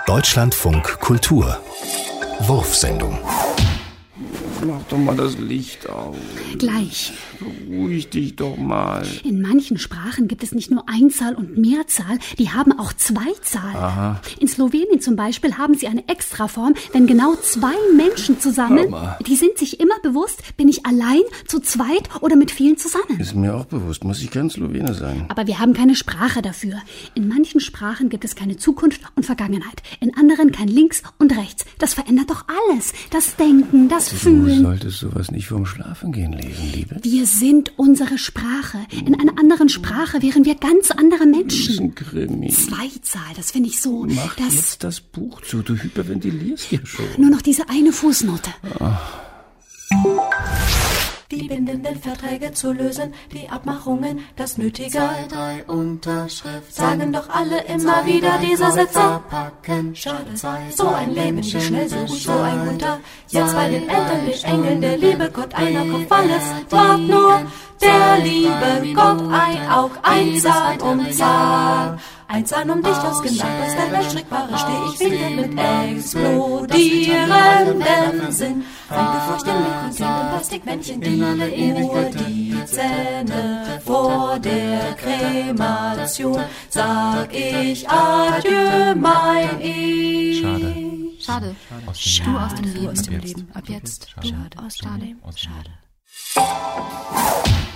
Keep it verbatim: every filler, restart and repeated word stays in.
Deutschlandfunk Kultur Wurfsendung. Mach doch mal das Licht aus. Gleich. Beruhig dich doch mal. In manchen Sprachen gibt es nicht nur Einzahl und Mehrzahl, die haben auch Zweizahl. Aha. In Slowenien zum Beispiel haben sie eine Extraform, wenn genau zwei Menschen zusammen, Mama. die sind sich immer bewusst, bin ich allein, zu zweit oder mit vielen zusammen. Ist mir auch bewusst, muss ich kein Slowene sein. Aber wir haben keine Sprache dafür. In manchen Sprachen gibt es keine Zukunft und Vergangenheit. In anderen kein Links und Rechts. Das verändert doch alles. Das Denken, das Fühlen. Du solltest sowas nicht vorm Schlafengehen lesen, Liebe. Wir sind unsere Sprache. In einer anderen Sprache wären wir ganz andere Das ist Menschen. ein Krimi. Zweizahl, das finde ich so. Mach Das jetzt das Buch zu, du hyperventilierst ja schon. nur noch diese eine Fußnote. Die bindenden Verträge zu lösen, die Abmachungen, das Nötige. Zwei, drei Unterschriften. Sagen doch alle immer wieder diese Sätze. Packen. Schade, so ein Leben, wie schnell, so gut, so ein guter. Jetzt bei den Eltern, den Engeln, der liebe Gott, einer Kopf, alles braucht nur der liebe Gott, ein Aug, einsam um Zahl. Einsam um dich ausgenannt, aus der Welt strickbare steh ich winkend mit explodierendem Sinn. Eingefurcht mit kontinenten Plastikmännchen, die nur die Zähne vor der Kremation. Sag ich Adieu, mein Ich. Schade. Schade. Schade. Du aus dem Leben. Aus dem Leben. Ab jetzt. Schade. Du aus dem Leben. Schade. Schade.